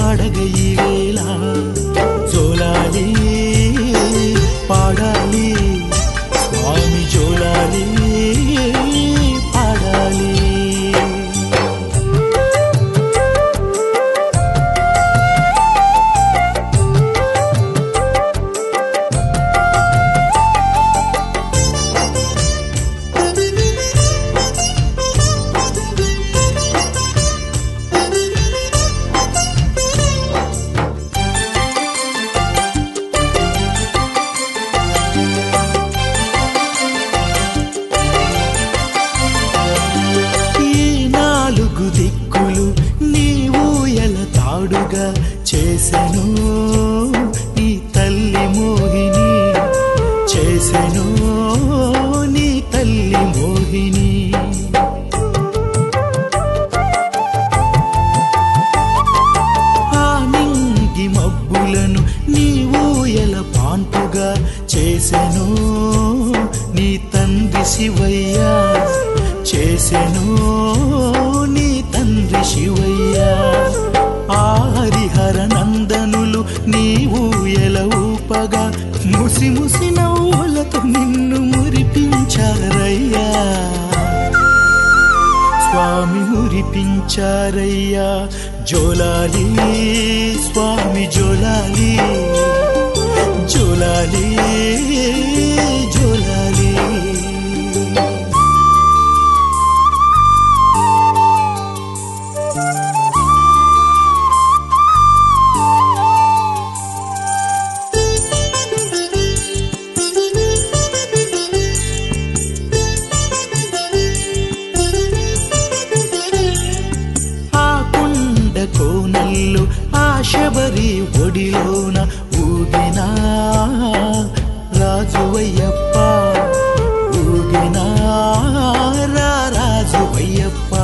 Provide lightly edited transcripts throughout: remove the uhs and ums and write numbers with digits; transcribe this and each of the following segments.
పాడగ ఈ వేళ జోలాలి పాడాలి స్వామి జోలాలి పాడాలి. దిక్కులు నీవు ఎలా తాడుగా చేసెను నీ తల్లి మోహిని చేసెను నీ తల్లి మోహిని. ఆ నింగి మబ్బులను నీవు ఎలా పాన్పుగా చేసెను నీ తండ్రి శివయ్య చేసెను నీ తండ్రి శివయ్య. ఆ హరిహర నందనులు నీవు ఎలా ఊపగా ముసి ముసి నవ్వులతో నిన్ను మురిపించారయ్యా స్వామి మురిపించారయ్యా. జోలాలి స్వామి జోలాలి జోలాలి జోలాలి. కోనల్లు ఆ శబరి ఒడిలోన ఊగినా రాజువయ్యప్ప ఊగినా రాజువయ్యప్ప.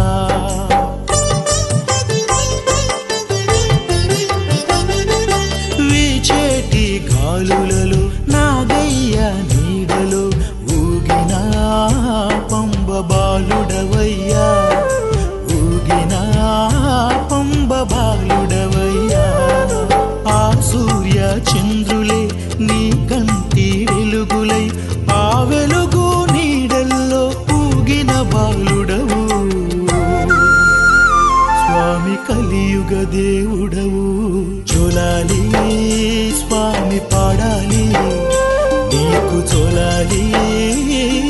వీచేటి గాలులలో నాగయ్య నీడలో ఊగినా పంబ బాలుడవయ్యా ఊగినా పంబ బాలుడవయ్యా. ఆ సూర్య చంద్రులే నీ కంటి వెలుగులై ఆ వెలుగు నీడల్లో ఊగిన బాలుడవు స్వామి కలియుగ దేవుడవు. జోలాలి స్వామి పాడాలి నీకు జోలాలి